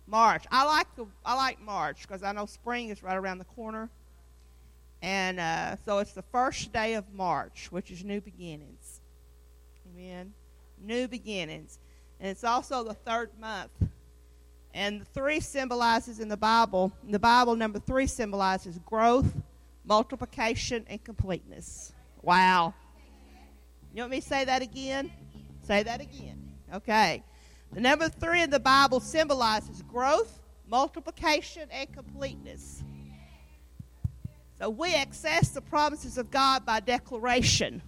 March. I like March because I know spring is right around the corner. And so it's the first day of March, which is New Beginnings. Amen. New Beginnings. And it's also the third month. And the 3 symbolizes in the Bible, number 3 symbolizes growth, multiplication, and completeness. Wow. You want me to say that again? Say that again. Okay. The number 3 in the Bible symbolizes growth, multiplication, and completeness. So we access the promises of God by declaration.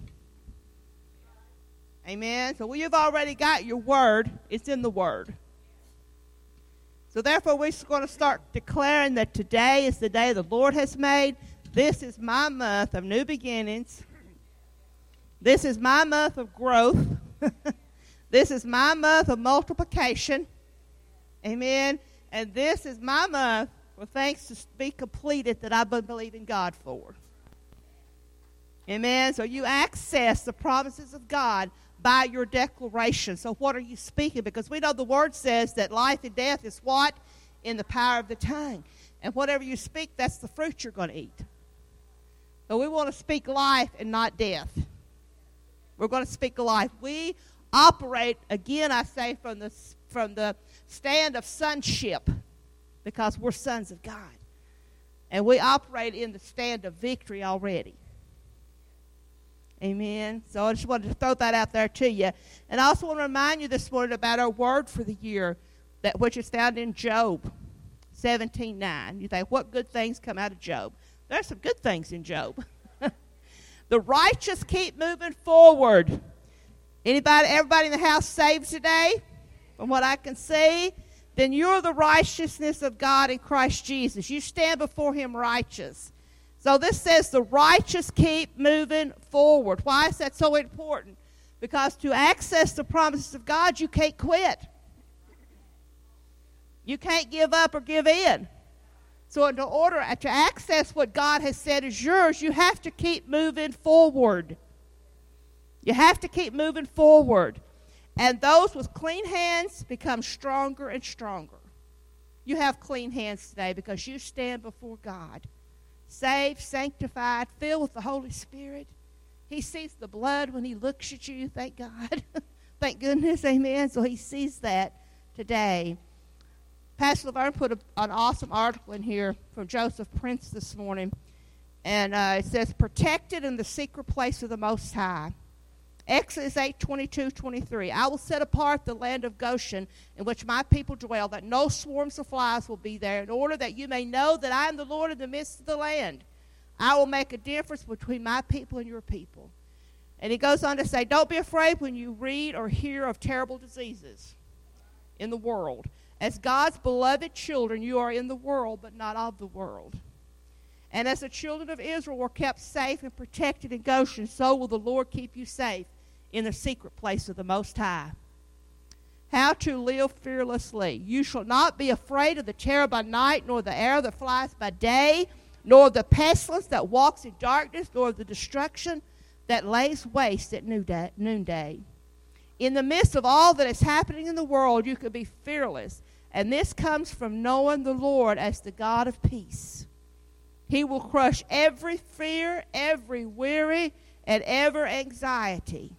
Amen. So you've already got your word. It's in the word. So therefore, we're going to start declaring that today is the day the Lord has made. This is my month of new beginnings. This is my month of growth. This is my month of multiplication. Amen. And this is my month for things to be completed that I've been believing God for. Amen. So you access the promises of God by your declaration. So what are you speaking? Because we know the word says that life and death is what? In the power of the tongue. And whatever you speak, that's the fruit you're going to eat. So we want to speak life and not death. We're going to speak life. We operate, again I say, from the stand of sonship, because we're sons of God. And we operate in the stand of victory already. Amen. So I just wanted to throw that out there to you. And I also want to remind you this morning about our word for the year, which is found in Job 17:9. You think, what good things come out of Job? There's some good things in Job. The righteous keep moving forward. Everybody in the house saved today? From what I can see, then you're the righteousness of God in Christ Jesus. You stand before him righteous. So this says the righteous keep moving forward. Why is that so important? Because to access the promises of God, you can't quit. You can't give up or give in. So in order to access what God has said is yours, you have to keep moving forward. You have to keep moving forward. And those with clean hands become stronger and stronger. You have clean hands today because you stand before God. Saved, sanctified, filled with the Holy Spirit. He sees the blood when he looks at you, thank God. Thank goodness, amen. So he sees that today. Pastor Laverne put an awesome article in here from Joseph Prince this morning. And it says, protected in the secret place of the Most High. Exodus 8:22-23. I will set apart the land of Goshen in which my people dwell, that no swarms of flies will be there, in order that you may know that I am the Lord in the midst of the land. I will make a difference between my people and your people. And he goes on to say, don't be afraid when you read or hear of terrible diseases in the world. As God's beloved children, you are in the world, but not of the world. And as the children of Israel were kept safe and protected in Goshen, so will the Lord keep you safe in the secret place of the Most High. How to live fearlessly. You shall not be afraid of the terror by night, nor the arrow that flies by day, nor of the pestilence that walks in darkness, nor of the destruction that lays waste at noonday. In the midst of all that is happening in the world, you can be fearless. And this comes from knowing the Lord as the God of peace. He will crush every fear, every worry, and every anxiety.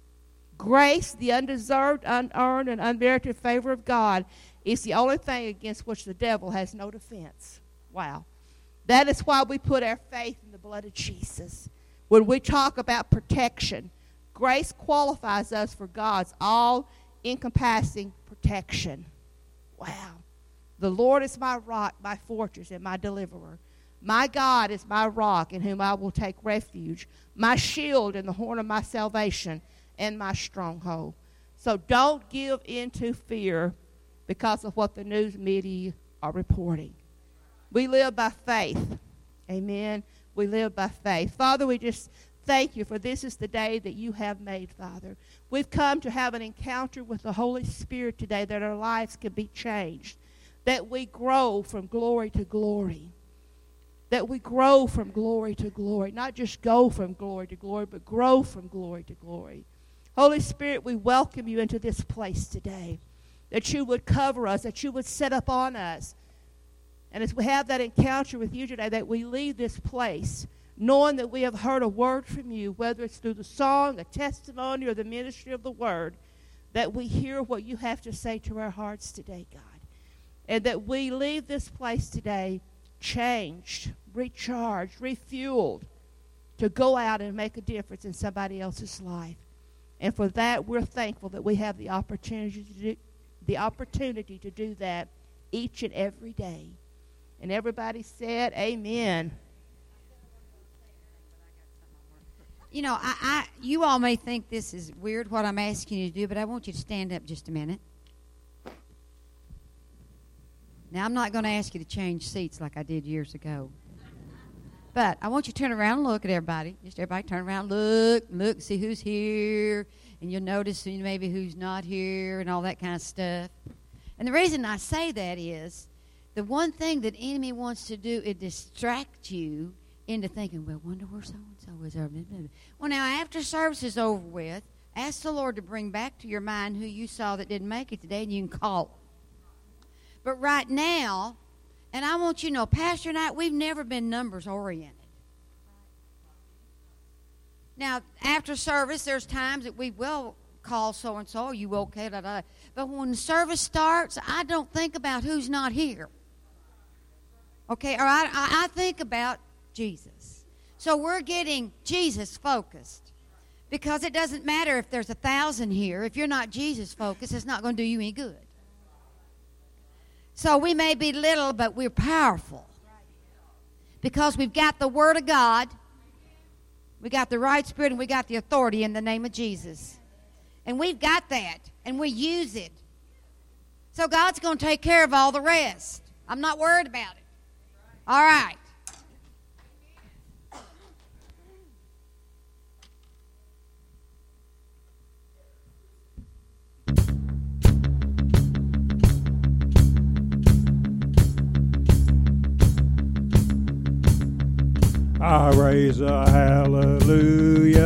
Grace, the undeserved, unearned, and unmerited favor of God, is the only thing against which the devil has no defense. Wow. That is why we put our faith in the blood of Jesus. When we talk about protection, grace qualifies us for God's all-encompassing protection. Wow. The Lord is my rock, my fortress, and my deliverer. My God is my rock in whom I will take refuge, my shield and the horn of my salvation, and my stronghold. So don't give in to fear because of what the news media are reporting. We live by faith. Amen. We live by faith. Father, we just thank you for this is the day that you have made, Father. We've come to have an encounter with the Holy Spirit today that our lives can be changed, that we grow from glory to glory. That we grow from glory to glory. Not just go from glory to glory, but grow from glory to glory. Holy Spirit, we welcome you into this place today. that you would cover us, that you would set up on us. And as we have that encounter with you today, that we leave this place knowing that we have heard a word from you, whether it's through the song, a testimony, or the ministry of the word, that we hear what you have to say to our hearts today, God. And that we leave this place today changed, recharged, refueled to go out and make a difference in somebody else's life. And for that, we're thankful that we have the opportunity to do that each and every day. And everybody said, amen. You know, you all may think this is weird what I'm asking you to do, but I want you to stand up just a minute. Now, I'm not going to ask you to change seats like I did years ago. But I want you to turn around and look at everybody. Just everybody turn around, look, see who's here. And you'll notice maybe who's not here and all that kind of stuff. And the reason I say that is the one thing that the enemy wants to do is distract you into thinking, well, wonder where so-and-so is. Well, now, after service is over with, ask the Lord to bring back to your mind who you saw that didn't make it today, and you can call them. But right now, and I want you to know, Pastor and I, we've never been numbers oriented. Now, after service, there's times that we will call so-and-so, are you okay? Da, da. But when the service starts, I don't think about who's not here. Okay, or I think about Jesus. So we're getting Jesus focused. Because it doesn't matter if there's 1,000 here. If you're not Jesus focused, it's not going to do you any good. So we may be little, but we're powerful. Because we've got the Word of God, we got the right spirit, and we got the authority in the name of Jesus. And we've got that, and we use it. So God's going to take care of all the rest. I'm not worried about it. All right. I raise a hallelujah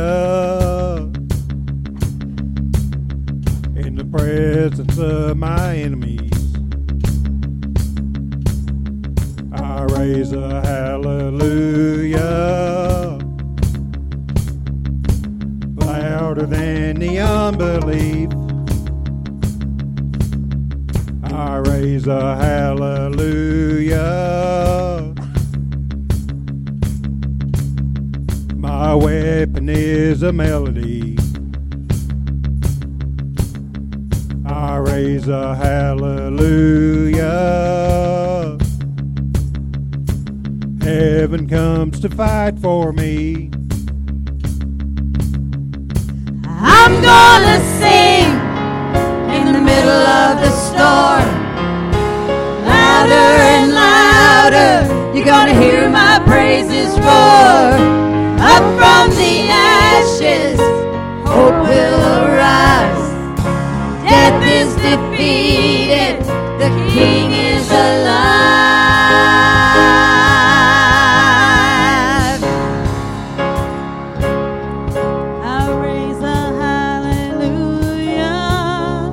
in the presence of my enemies. I raise a hallelujah louder than the unbelief. I raise a hallelujah. My weapon is a melody. I raise a hallelujah. Heaven comes to fight for me. I'm gonna sing in the middle of the storm. Louder and louder, you're gonna hear my praises roar. Up from the ashes, hope will arise. Death is defeated, the King is alive. I raise a hallelujah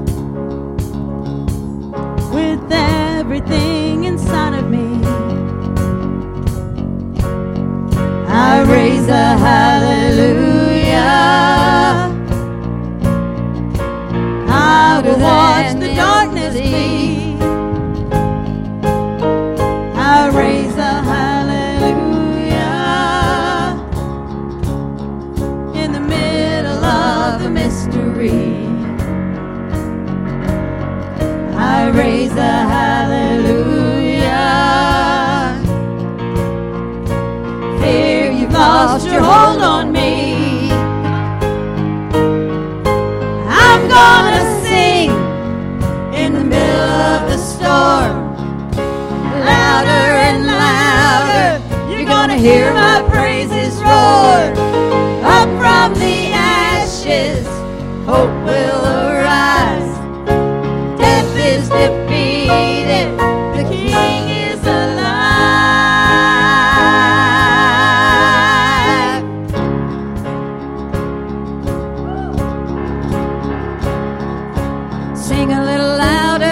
with everything inside of me. I raise a hallelujah. How to watch the darkness flee. I raise a hallelujah in the middle of the mystery. I raise a hallelujah. Fear, you've lost your hold on me. I'm gonna sing in the middle of the storm. Louder and louder, you're gonna hear my praises roar. Up from the ashes, hope will arise. Death is defeated, the King is alive. Sing a little louder.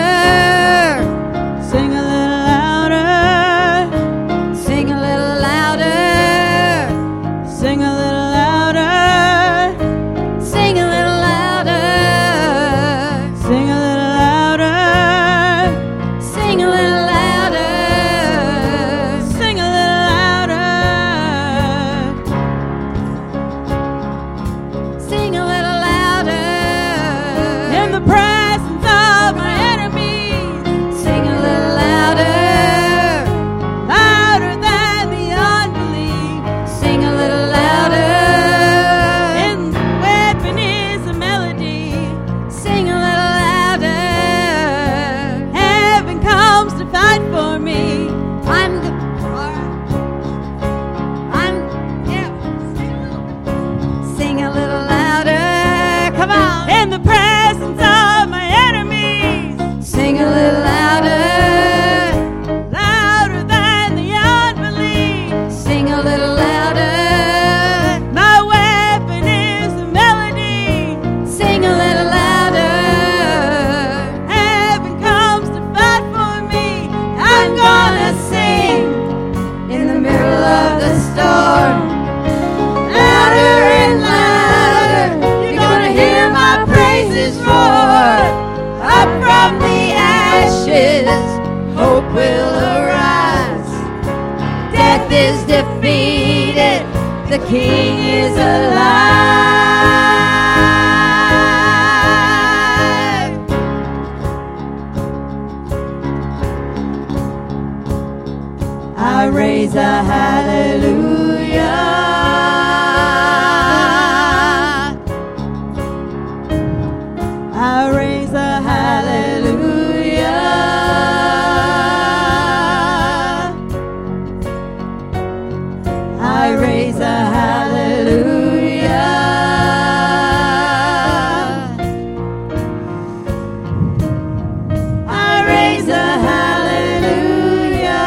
the King is alive. I raise a hallelujah. I raise a hallelujah. I raise a hallelujah. I raise a hallelujah.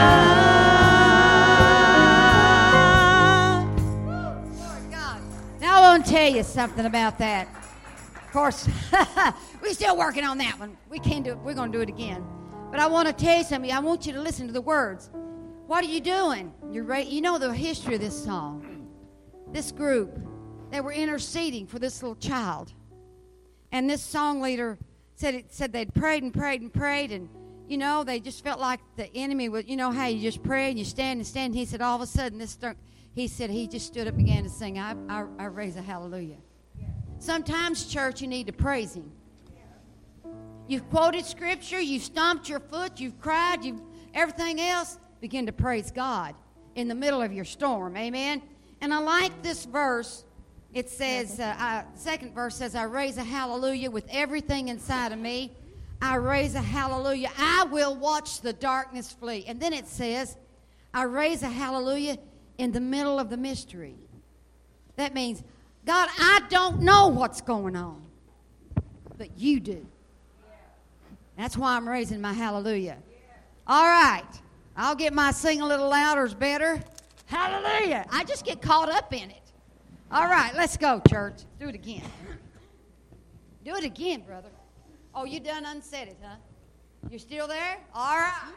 Lord God. Now I want to tell you something about that. Of course, we're still working on that one. We can't do it. We're going to do it again. But I want to tell you something. I want you to listen to the words. What are you doing? You know the history of this song. This group, they were interceding for this little child. And this song leader said they'd prayed and prayed and prayed. And, you know, they just felt like the enemy was, you know how you just pray and you stand and stand. He said all of a sudden, he said he just stood up and began to sing, I raise a hallelujah. Sometimes, church, you need to praise him. You've quoted scripture, you've stomped your foot, you've cried, you've everything else. Begin to praise God in the middle of your storm. Amen? And I like this verse. It says, second verse says, I raise a hallelujah with everything inside of me. I raise a hallelujah. I will watch the darkness flee. And then it says, I raise a hallelujah in the middle of the mystery. That means, God, I don't know what's going on, but you do. That's why I'm raising my hallelujah. All right. I'll get my sing a little louder is better. Hallelujah. I just get caught up in it. All right, let's go, church. Do it again. Do it again, brother. Oh, you done unsaid it, huh? You're still there? All right.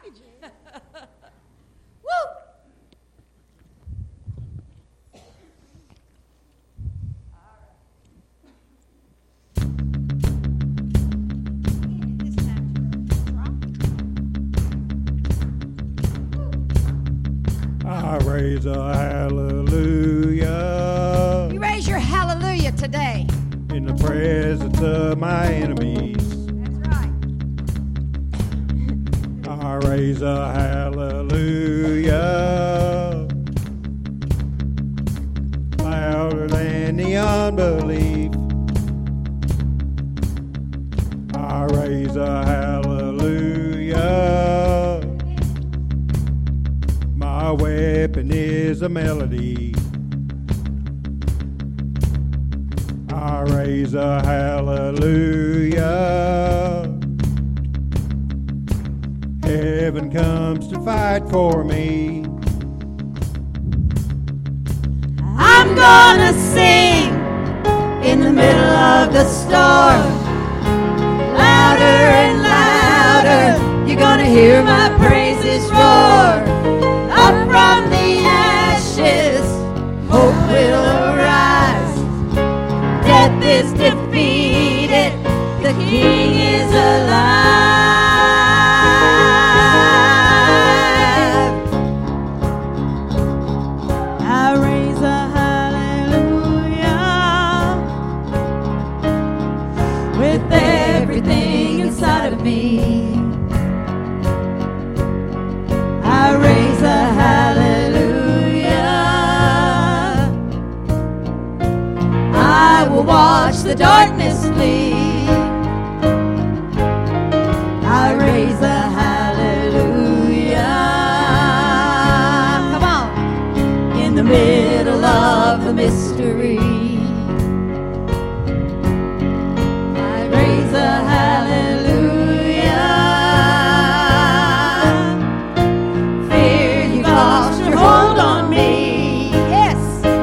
Woo! I raise a hallelujah. You raise your hallelujah today. In the presence of my enemies. That's right. I raise a hallelujah. Louder than the unbelief. I raise a hallelujah. My weapon is a melody. I raise a hallelujah. Heaven comes to fight for me. I'm gonna sing in the middle of the storm. Louder and louder, you're gonna hear my praises roar. Up from the ashes, hope will arise. Death is defeated, the King is alive. I raise a hallelujah with everything inside of me. I raise a hallelujah. I will watch the darkness flee. I raise a hallelujah. Come on. In the middle of the mystery. I raise a hallelujah. Fear, you lost your hold on me. Yes.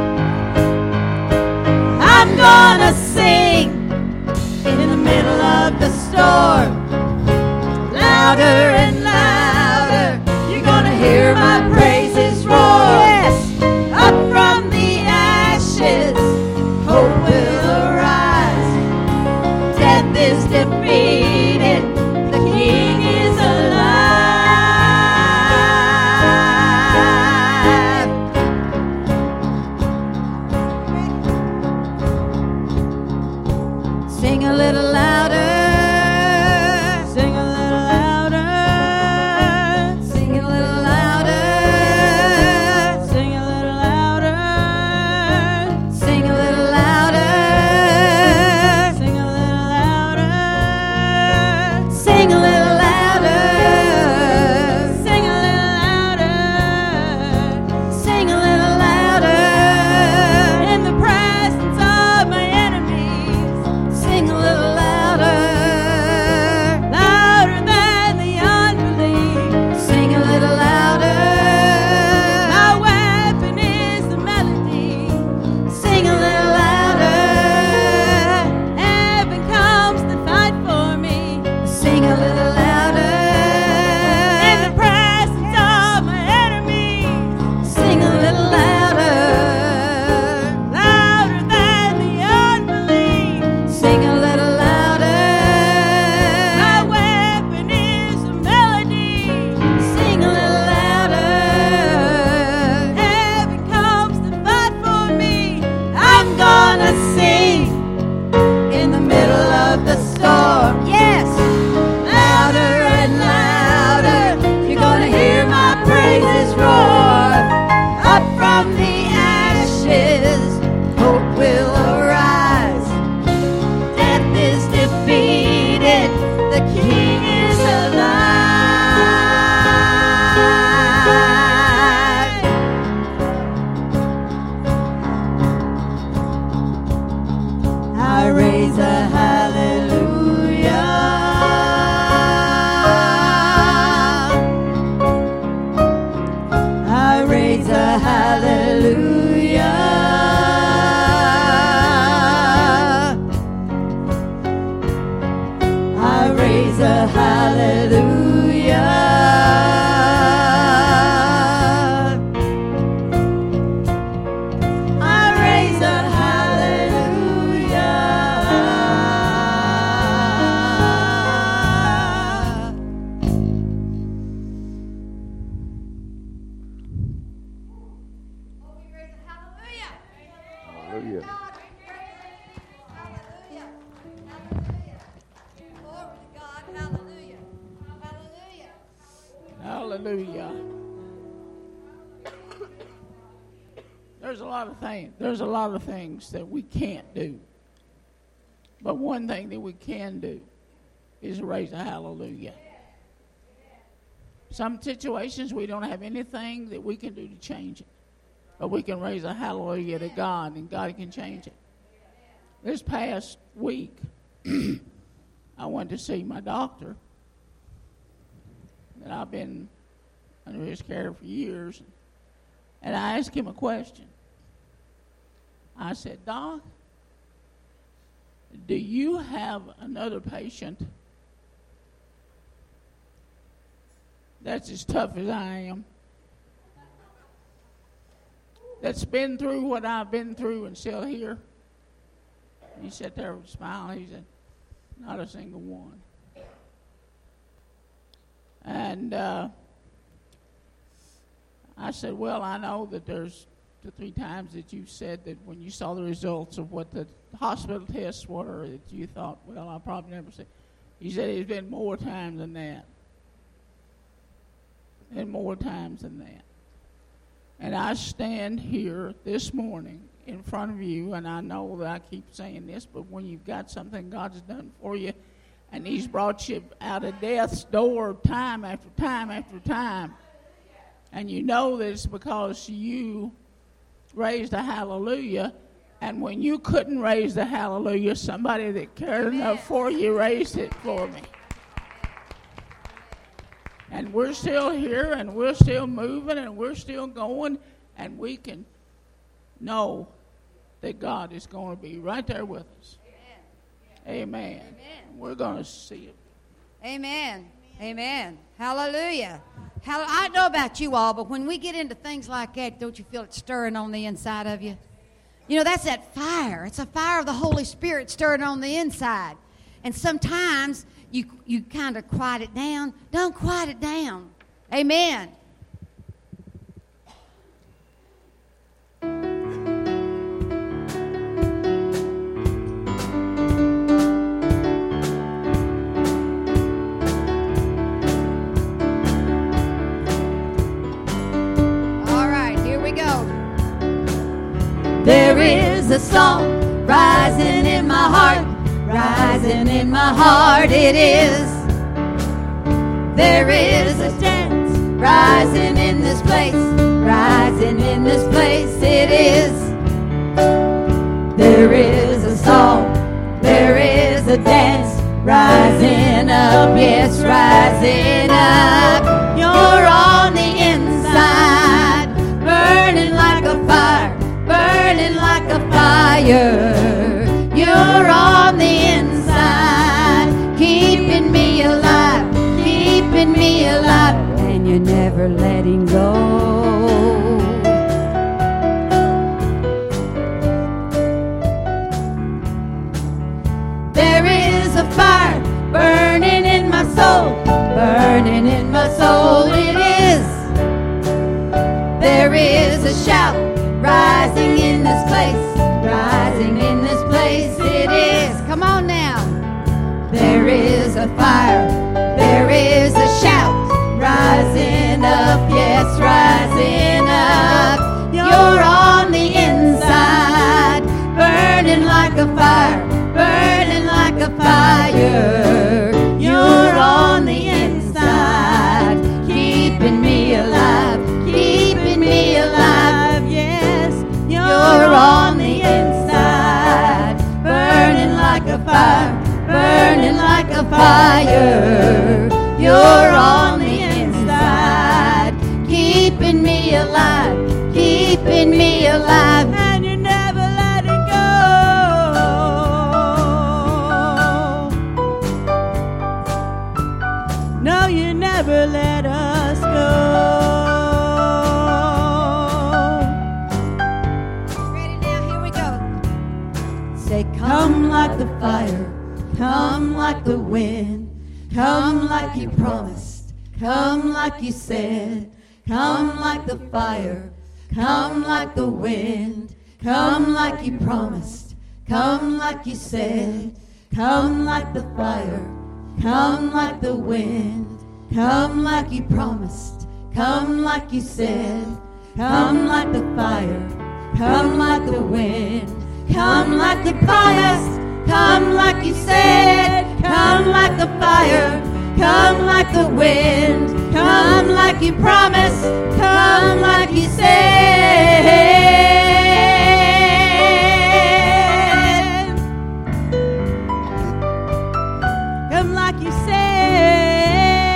I'm gonna sing in the middle of the storm. Louder and louder, you're gonna hear my praises roar. Yes. Up from the ashes, hope will arise. Death is defeated, the King is alive. Hallelujah. There's a lot of things. There's a lot of things that we can't do. But one thing that we can do is raise a hallelujah. Some situations we don't have anything that we can do to change it. But we can raise a hallelujah to God, and God can change it. This past week, I went to see my doctor that I've been under his care for years. And I asked him a question. I said, Doc, do you have another patient that's as tough as I am? That's been through what I've been through and still here? He sat there with a smile. He said, not a single one. And I said, well, I know that there's 2-3 times that you said that when you saw the results of what the hospital tests were, that you thought, well, I'll probably never see. He said it's been more times than that. And more times than that. And I stand here this morning in front of you, and I know that I keep saying this, but when you've got something God's done for you, and he's brought you out of death's door time after time after time, and you know that it's because you raised a hallelujah, and when you couldn't raise the hallelujah, somebody that cared enough for you raised it for me. And we're still here, and we're still moving, and we're still going, and we can know that God is going to be right there with us. Amen. Amen. We're going to see it. Amen. Amen. Hallelujah. I don't know about you all, but when we get into things like that, don't you feel it stirring on the inside of you? You know, that's that fire. It's a fire of the Holy Spirit stirring on the inside. And sometimes you kind of quiet it down. Don't quiet it down. Amen. All right, here we go. There is a song rising in my heart. Rising in my heart it is. There is a dance rising in this place. Rising in this place it is. There is a song. There is a dance rising up. Yes, rising up. You're on the inside, burning like a fire. Burning like a fire. You're on the inside, keeping me alive, and you're never letting go. There is a fire burning in my soul, burning in my soul it is. There is a shout rising in this place, rising in this place it is. Come on now. There is a fire, there is a shout, rising up, yes, rising up. You're on the inside, burning like a fire, burning like a fire. You're on the inside, keeping me alive, yes. You're on the inside, burning like a fire, burning like a fire. You're on the inside, keeping me alive, and you never let it go. No, you never let us go. Come like the fire, come like the wind, come like you promised, come like you said, come like the fire, come like the wind, come like you promised, come like you said, come like the fire, come like the wind, come like you promised, Come like you said. Come like the fire. Come like the wind. Come like the promise. Come like you said. Come like the fire. Come like the wind. Come like you promised. Come like you said. Come like you said.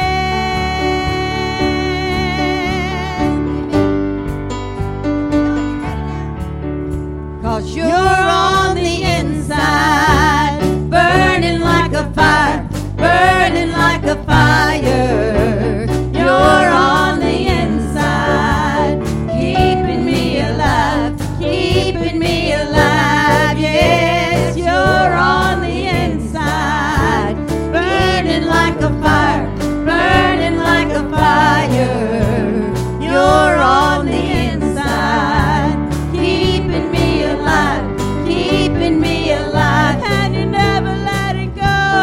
'Cause you're on the inside, burning like a fire, burning like a fire. You're on the inside, keeping me alive, keeping me alive. Yes, you're on the inside, burning like a fire, burning like a fire. You're on the inside, keeping me alive, keeping me alive, and you never let it go.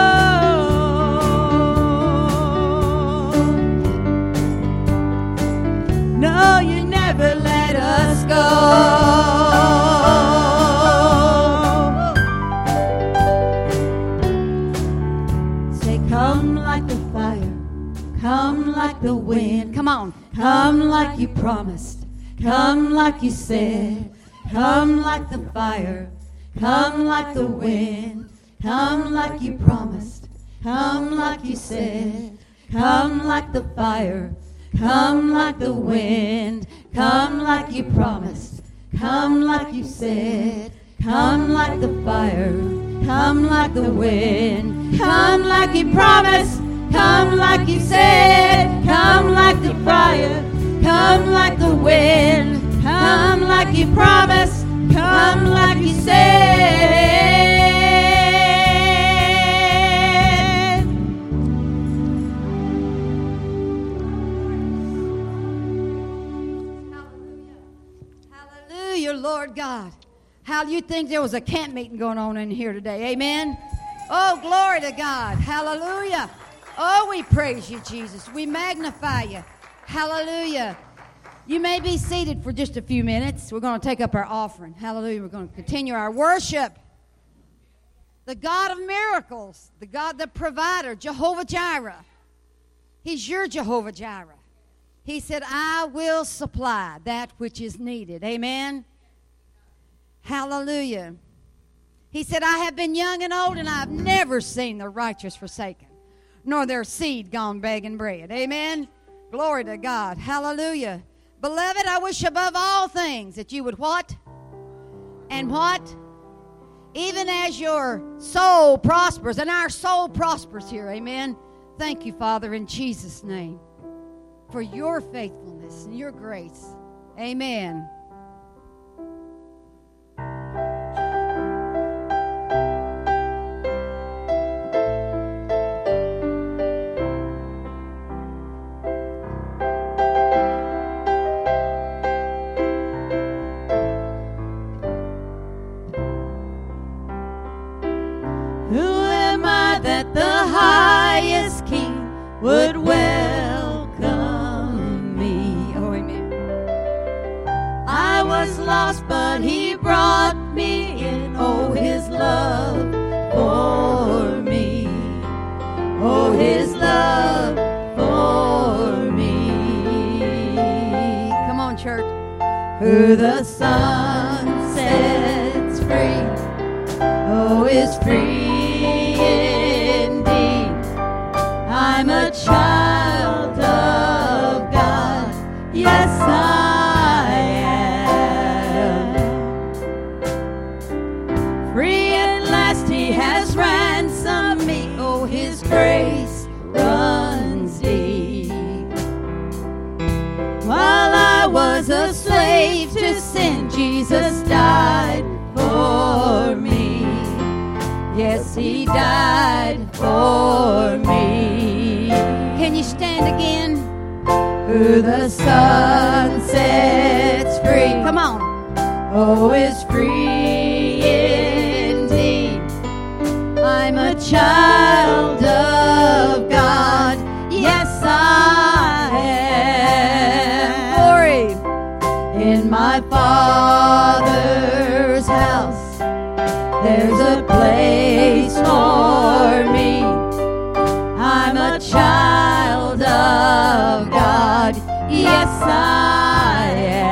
No, you never let us go. Say, come like the fire, come like the wind. Come on. Come like you promised, come like you said. Come like the fire, come like the wind. Come like you promised, come like you said. Come like the fire, come like the wind. Come like you promised, come like you said. Come like the fire, come like the wind. Come like you promised, come like you said. Come like the fire, come like the wind. Come like you promised, come like you said. Hallelujah, Lord God. How do you think there was a camp meeting going on in here today? Amen. Oh, glory to God. Hallelujah. Oh, we praise you, Jesus. We magnify you. Hallelujah. You may be seated for just a few minutes. We're going to take up our offering. Hallelujah. We're going to continue our worship. The God of miracles, the God, the provider, Jehovah Jireh. He's your Jehovah Jireh. He said, I will supply that which is needed. Amen. Hallelujah. He said, I have been young and old, and I've never seen the righteous forsaken, nor their seed gone begging bread. Amen. Glory to God. Hallelujah. Beloved, I wish above all things that you would what? And what? Even as your soul prospers, and our soul prospers here. Amen. Thank you, Father, in Jesus' name, for your faithfulness and your grace. Amen. Would welcome me. Oh, amen. I was lost, but he brought me in. Oh, his love for me. Oh, his love for me. Come on, church. Who the sun sets free, oh, is free indeed. I'm a child of God, yes I am. Free at last he has ransomed me, oh his grace runs deep. While I was a slave to sin, Jesus died for me. Yes, he died for me. Can you stand again? Who the sun sets free, Come on. oh, is free indeed. I'm a child of God, yes I my Father's house, there's a place for me. I'm a child of God. Yes, I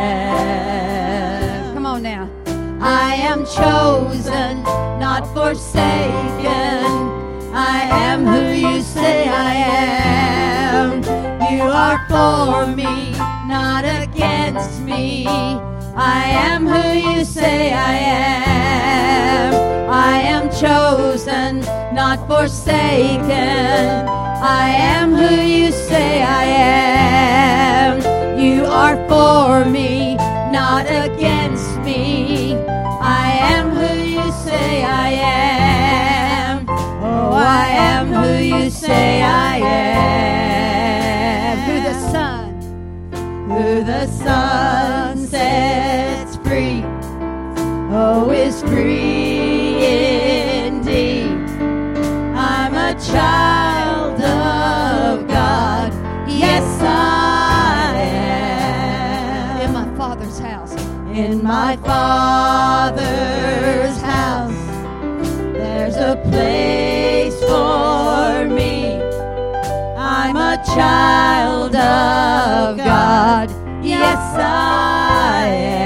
am. Come on now. I am chosen, not forsaken. I am who you say I am. You are for me, not against me. I am who you say I am. I am chosen, not forsaken. I am who you say I am. You are for me, not against me. I am who you say I am. Oh, I am who you say I am. Who the Son, Who the Son sets free, oh, is free indeed. I'm a child of God. Yes, I am. in my Father's house. In my Father's house, there's a place for me. I'm a child of God. Yes, I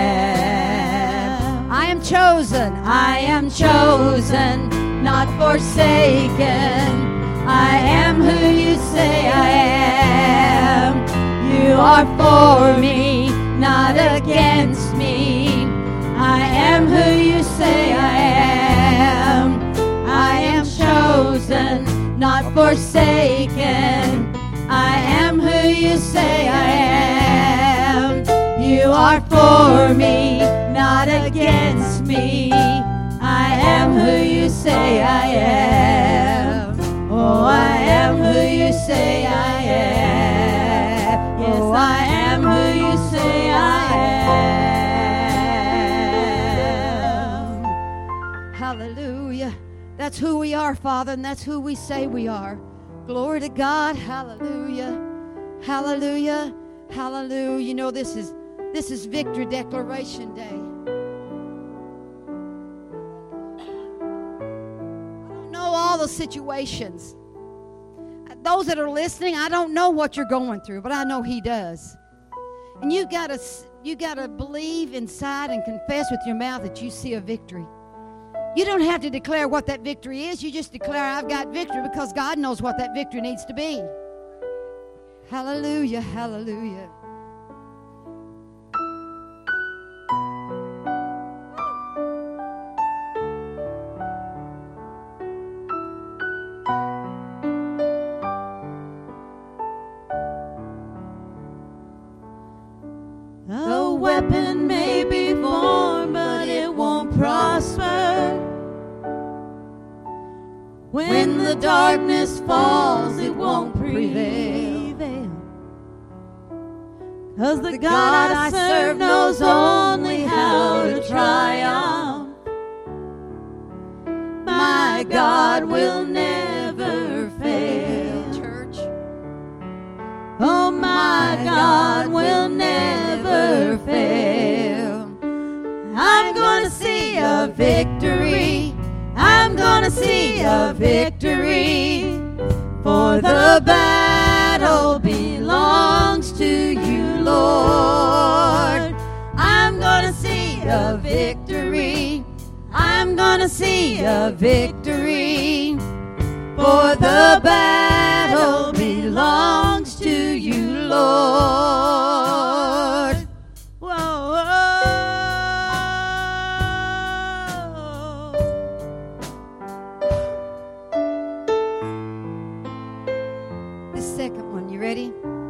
am. I am chosen. I am chosen, not forsaken. I am who you say I am. You are for me, not against me. I am who you say I am. I am chosen, not forsaken. I am who you say I am. You are for me, not against me. I am who you say I am. Oh, I am who you say I am. Yes, I am who you say I am. Hallelujah. That's who we are, Father, and that's who we say we are. Glory to God. Hallelujah. Hallelujah. Hallelujah. You know, this is Victory Declaration Day. I don't know all the situations. Those that are listening, I don't know what you're going through, but I know He does. And you got to believe inside and confess with your mouth that you see a victory. You don't have to declare what that victory is. You just declare, I've got victory, because God knows what that victory needs to be. Hallelujah, hallelujah. A weapon may be formed, but it won't prosper. When the darkness falls, it won't prevail. 'Cause the God I serve knows only how to triumph. My God will never fail. Church. Oh, my God will never fail. I'm gonna see a victory. I'm gonna see a victory. For the battle belongs to you, Lord. I'm gonna see a victory. I'm gonna see a victory. For the battle belongs to you, Lord. Whoa, The second one, you ready?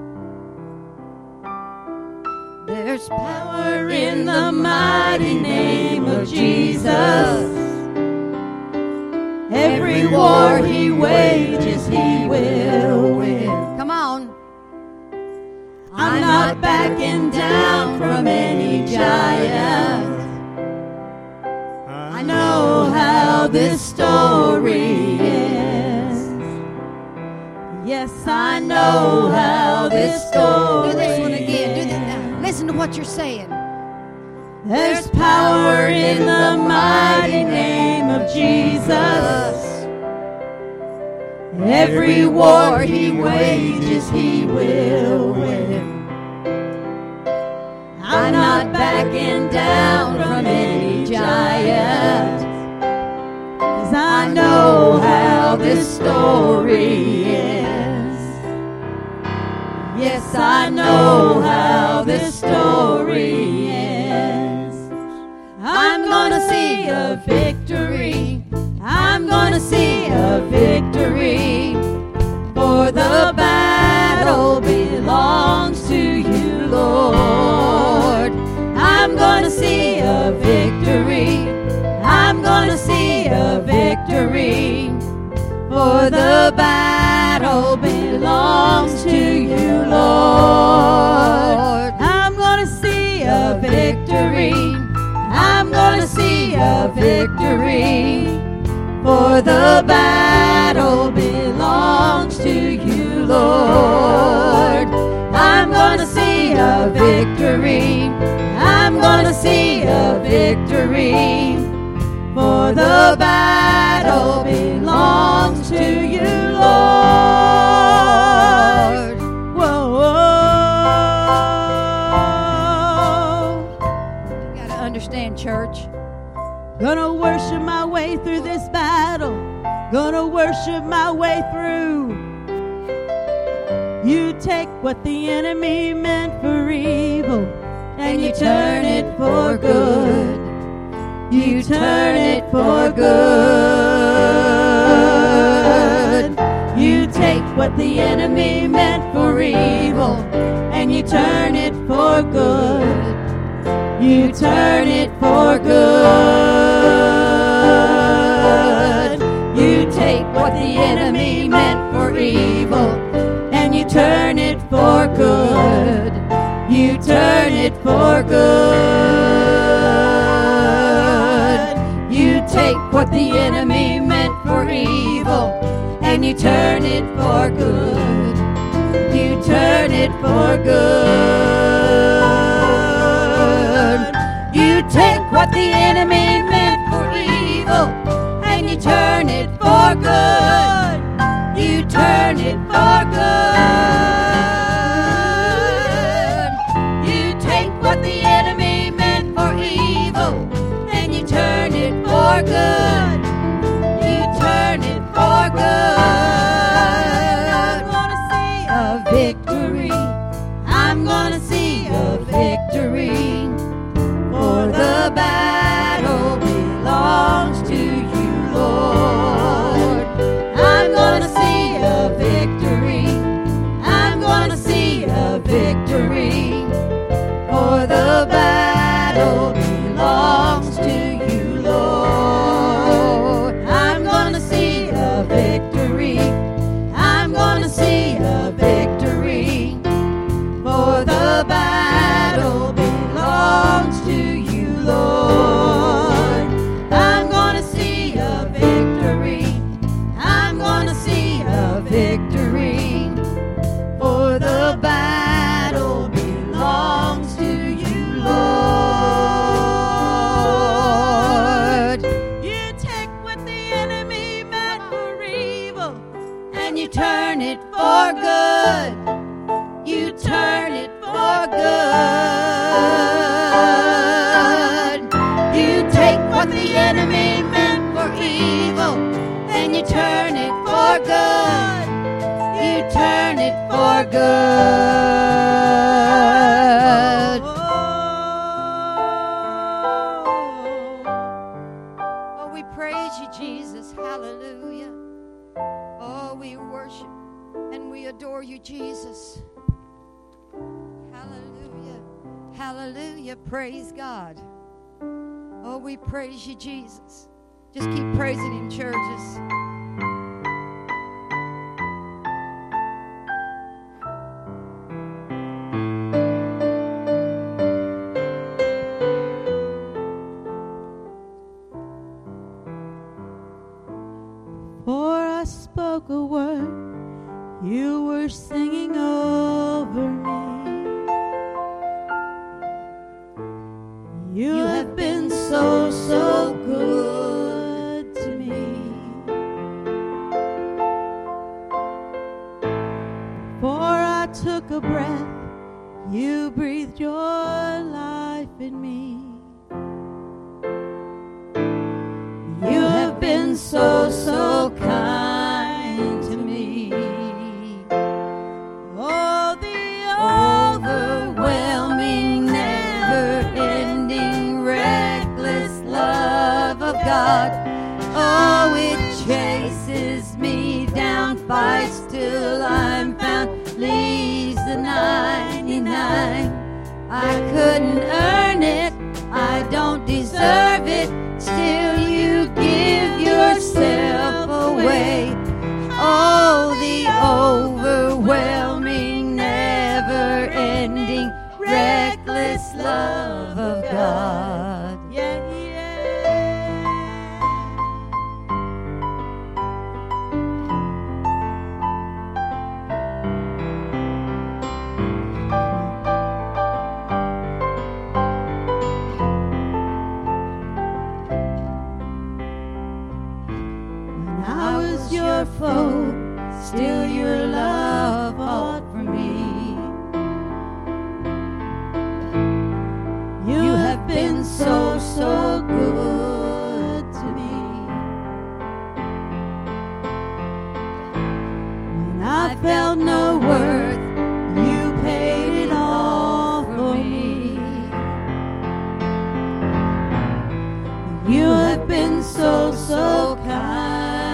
There's power in the mighty name of Jesus. Every war he wages, he will win. Come on. I'm not backing down from any giant. I know how this story ends. Yes, I know how this story Do this one again. Do ends. this now. Listen to what you're saying. There's power in the mighty name of Jesus. Every war he wages, he will win. I'm not backing down from any giant, 'cause I know how this story ends. Yes, I know how this story ends. I'm gonna see a victory. I'm gonna see a victory. For the battle belongs to you, Lord. I'm gonna see a victory. I'm gonna see a victory. For the battle belongs to you, Lord. I'm gonna see a victory. I'm gonna see a victory. For the battle belongs to you, Lord. I'm gonna see a victory. I'm gonna see a victory. For the battle belongs to you, Lord. Whoa. You got to understand, church. Gonna worship my way through this battle. Gonna worship my way through. You take what the enemy meant for evil and you turn it for good. You turn it for good. You take what the enemy meant for evil and you turn it for good. You turn it for good. You take what the enemy meant for evil and you turn it for good. You turn it for good. You take what the enemy meant for evil and you turn it for good. You turn it for good. You take what the enemy meant for evil and you turn it for good. You turn it for good. You take what the enemy meant for evil and you turn it for good. You turn it for good. I'm gonna see a victory. I'm gonna see a victory. For the battle belongs to you, Lord. I'm gonna see a victory. I'm gonna see a victory. For the battle belongs to you, Lord. I'm gonna see a victory. I'm gonna see a victory. For the battle belongs to you, Lord. I'm gonna see a victory. I'm gonna see a victory. For the battle belongs to you, Lord. You take what the enemy meant for evil and you turn it for good. You turn it for good. You take what the enemy meant for evil and you turn it for good. You turn it for good. Oh, we praise you, Jesus. Hallelujah. Oh, we worship and we adore you, Jesus. Hallelujah. Hallelujah. Praise God. Oh, we praise you, Jesus. Just keep praising him, churches. For I spoke a word, you were singing over me. You a breath, you breathed your life in me. You have been so, so kind to me. Oh, the overwhelming, never-ending, reckless love of God. Oh, it chases me down, fights till I'm found, leaves the 99. I couldn't earn it, I don't deserve it, still you give yourself away. Oh, the overwhelming, never-ending, reckless love of God. Yeah, your foe, still your love fought for me. You have been so, so good to me. When I felt no worth, you paid it all for me. You have been so, so kind.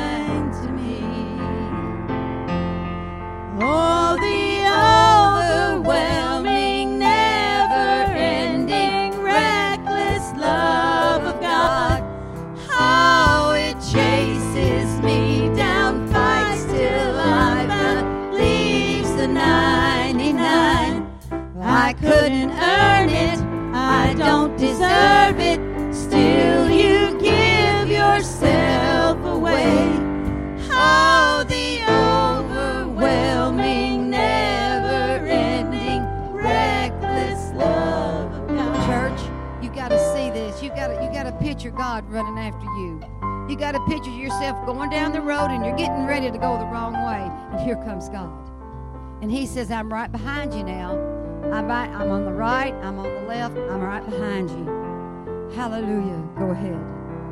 Oh, the overwhelming, never-ending, reckless love of God. How it chases me down, fights till I'm found, leaves the 99. I couldn't earn it, I don't deserve it, still you give yourself away. How the overwhelming, never-ending, reckless love of God. Church, you got to see this. You got to picture God running after you. You got to picture yourself going down the road and you're getting ready to go the wrong way, and here comes God. And he says, I'm right behind you now. I'm on the right, I'm on the left, I'm right behind you. Hallelujah. Go ahead.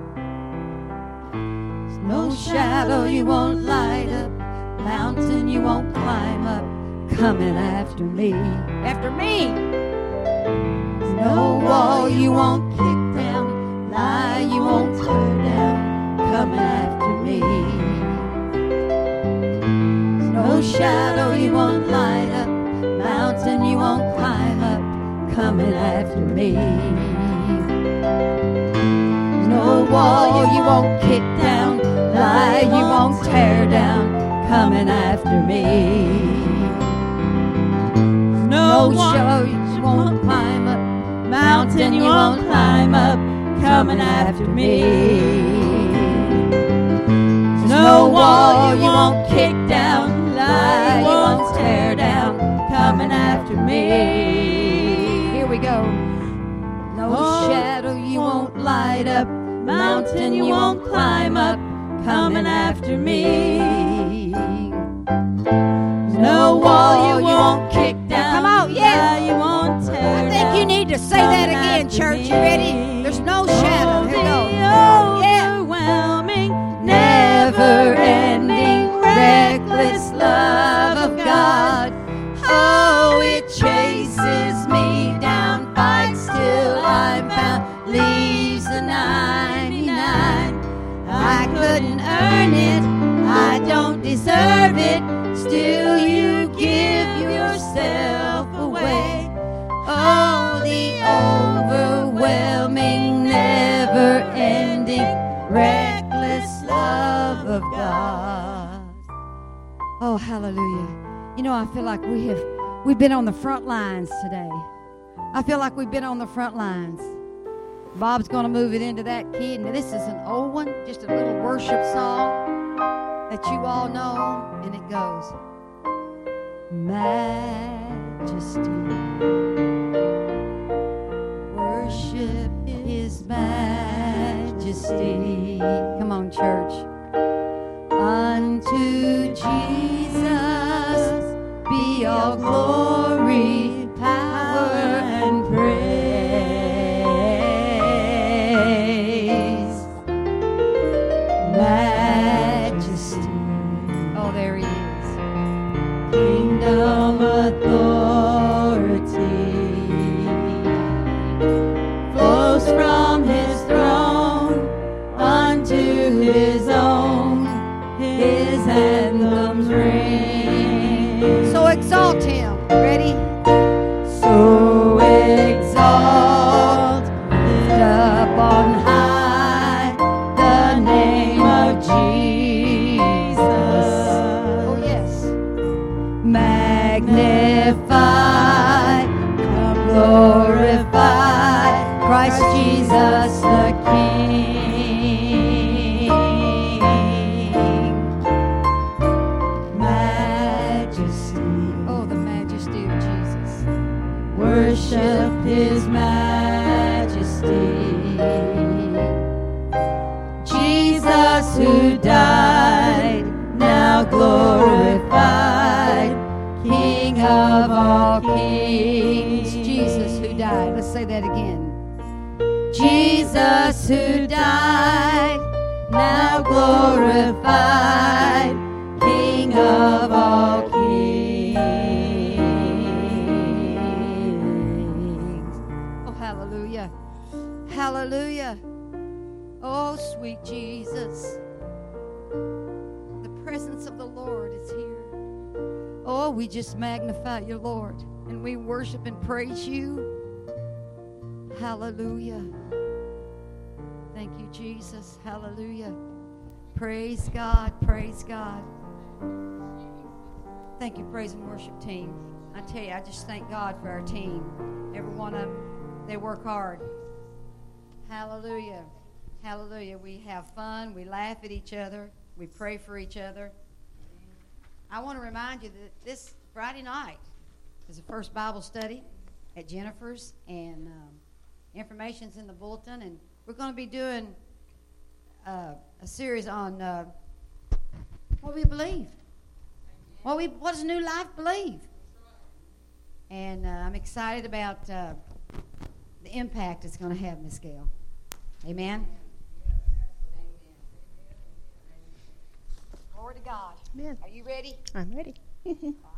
There's no shadow you won't light up, mountain you won't climb up, coming after me. After me. There's no wall you won't kick down, lie you won't tear down, coming after me. There's no shadow you won't light up, mountain you won't climb up, coming after me. There's no wall you won't kick down, lie you won't tear down, coming after me. No show you won't climb up, mountain you won't climb up, coming after me. No wall you won't kick down, lie you won't tear down, coming after me. Here we go. No shadow you won't light up, mountain you won't climb up, coming after me. No wall you won't kick down. Come on, yeah. You won't tear I think you need to say that again, church. You ready? There's no shadow. Here we go. Yeah. Overwhelming, never-ending, reckless love of God. Oh, it chases me down, fights till I'm found, leaves the 99. I couldn't earn it, I don't deserve it, still you give yourself away. Oh, the overwhelming, never-ending, reckless love of God. Oh, hallelujah. You know, I feel like we've been on the front lines today. I feel like we've been on the front lines. Bob's going to move it into that key. And this is an old one, just a little worship song that you all know. And it goes, Majesty, worship His majesty. Come on, church. Unto Jesus be all glory. glorify, come glorify Christ Jesus the King. Majesty, Oh, the majesty of Jesus. worship His majesty. Jesus who died, now glorified, King of all kings. Jesus who died. Let's say that again. Jesus who died, now glorified, King of all kings. Oh, hallelujah. Hallelujah. Oh, sweet Jesus. The presence of the Lord is here. Oh, we just magnify you, Lord, and we worship and praise you. Hallelujah. Thank you, Jesus. Hallelujah. Praise God. Praise God. Thank you, praise and worship team. I tell you, I just thank God for our team. Every one of them, they work hard. Hallelujah. Hallelujah. We have fun. We laugh at each other. We pray for each other. I want to remind you that this Friday night is the first Bible study at Jennifer's, and information's in the bulletin. And we're going to be doing a series on what we believe. What does New Life believe? And I'm excited about the impact it's going to have, Miss Gail. Amen. Glory to God. Amen. Are you ready? I'm ready. All right.